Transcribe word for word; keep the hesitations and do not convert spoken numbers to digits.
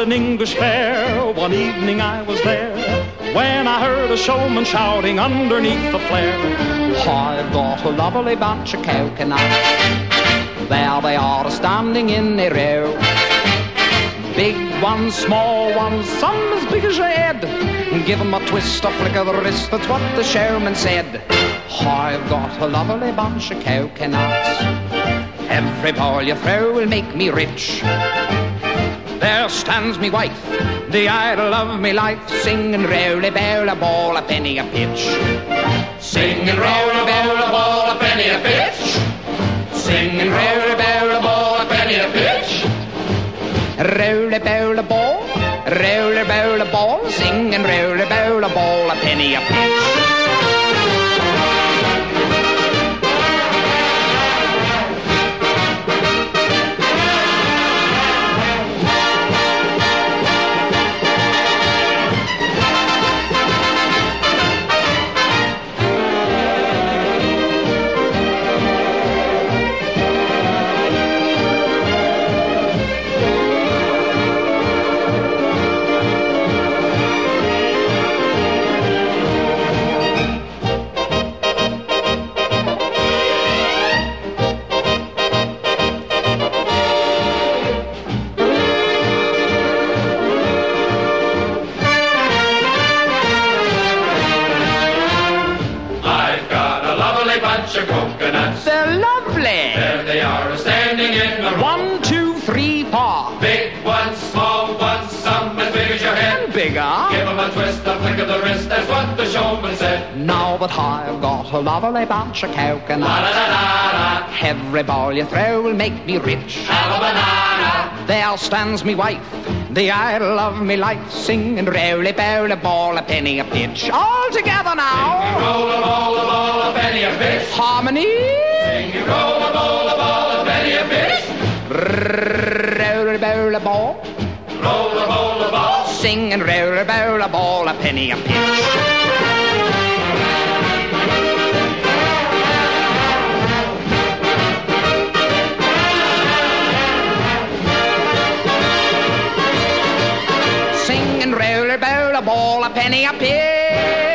an English fair. One evening I was there when I heard a showman shouting underneath the flare. I've got a lovely bunch of coconuts. There they are standing in a row. Big ones, small ones, some as big as your head. Give them a twist, a flick of the wrist, that's what the showman said. I've got a lovely bunch of coconuts. Every ball you throw will make me rich. There stands me wife, the idol of me life, singing roll a bowl a ball a penny a pitch. Singing roll a bowl a ball a penny a pitch. Singing roll a bowl a ball a penny a pitch. Roll a bowl a ball, roll a bowl a ball, singing roll a bowl a ball a penny a pitch. Coconuts. They're lovely. There they are, standing in a row. One, two, three, four. Big ones, small ones, some as big as your head. And bigger. Give them a twist, a flick of the wrist, that's what the showman said. Now that I've got a lovely bunch of coconuts, la, la, la, la. Every ball you throw will make me rich. Have a banana. There stands me wife, the idol of me life, singing roll-a bowl a ball a penny a pitch. All together now. Sing roll a ball a ball a penny a pitch. Harmony. Sing roll a ball a ball a penny a pitch. Roll a bowl a ball. Roll a ball a ball. Sing and roll a bowl a ball a penny a pitch. Sing and roll a bowl a ball a penny a pitch.